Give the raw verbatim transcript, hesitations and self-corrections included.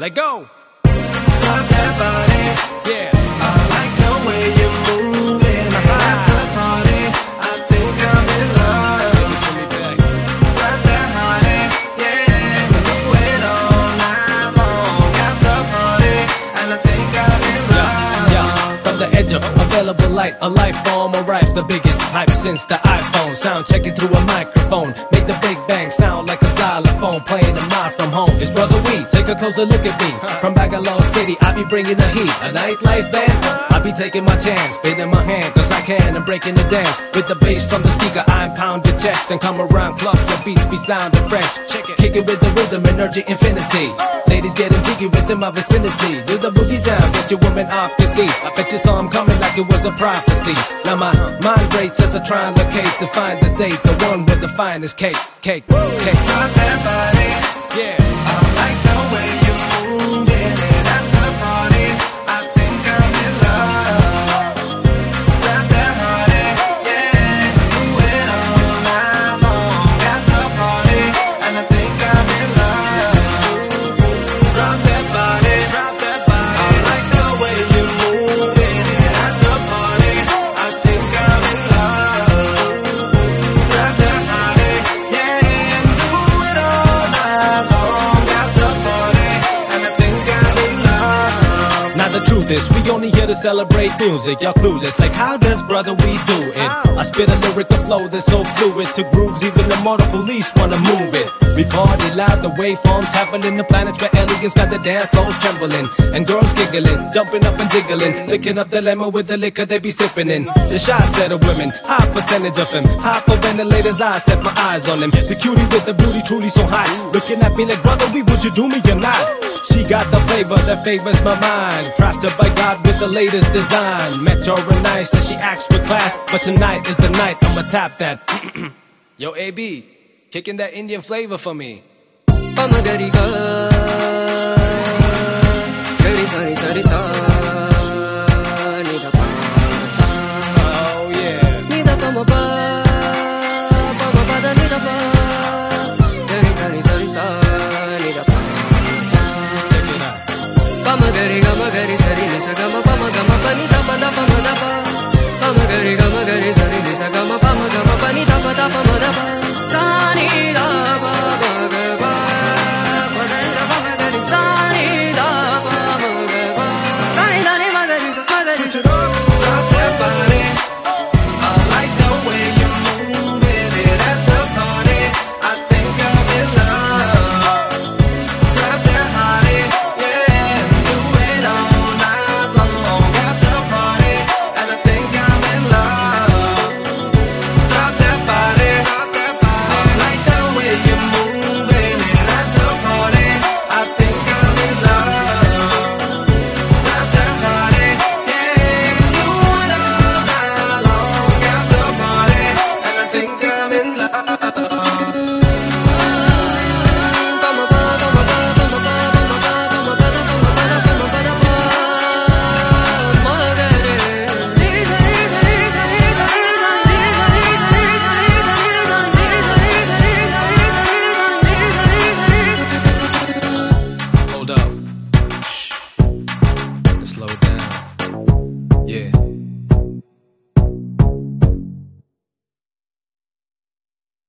Let go. Drop that body. Yeah. I like the way you move it. At the party, I think I'm in love. Drop that body, yeah. Do it all night long. Got the party, and I think I'm in love. Yeah, yeah. From the edge of available light, a life form arrives, the biggest hype since the iPhone. Sound checking through a microphone, make the Big Bang sound like a xylophone, playing a mod from home. It's Brother Weed, take a closer look at me. From Bangalore City, I be bringing the heat. A nightlife band, I be taking my chance, spinning my hand, cause I can, and breaking the dance. With the bass from the speaker, I pound your chest, and come around clubs where beats be sounding fresh. Kick it with the rhythm, energy infinity. Ladies getting jiggy within my vicinity. Do the boogie down, get your woman off your seat. I bet you saw him coming like it was a prophecy. Now my mind rates as I try and locate to find the date, the one with the finest cake, cake, cake. Drop that body. Yeah. I like the way you move it. At the party, I think I'm in love. Drop that body, yeah. Do it all night long. Got the party, and I think I'm in love. Drop that body, drop that body. I like the way you move it. At the party, I think I'm in love. Drop that body, yeah. Do it all night long. Got the party, and I think I'm in love. Now the truth is, we only here to celebrate music. Y'all clueless, like how does Brother We do it? I spit a lyrical flow that's so fluid to grooves, even the motor police wanna move it. We party loud, the waveforms traveling the planets where aliens got the dance floors trembling, and girls giggling, jumping up and jiggling, licking up the lemon with the liquor they be sipping in. The shy set of women, high percentage of him, hyperventilators, I set my eyes on him. The cutie with the booty truly so hot, looking at me like, brother, we would you do me or not? She got the flavor that favors my mind, crafted by God with the latest design. Met her and nice that she acts with class, but tonight is the night I'ma tap that. Yo, A B, kicking that Indian flavor for me. Pamadariga, very sorry, sorry, sorry. Oh yeah. Nida pama pa, pama pa da nida pa, very sorry, sorry, sorry. Nida pa. Check it out. Pamadariga.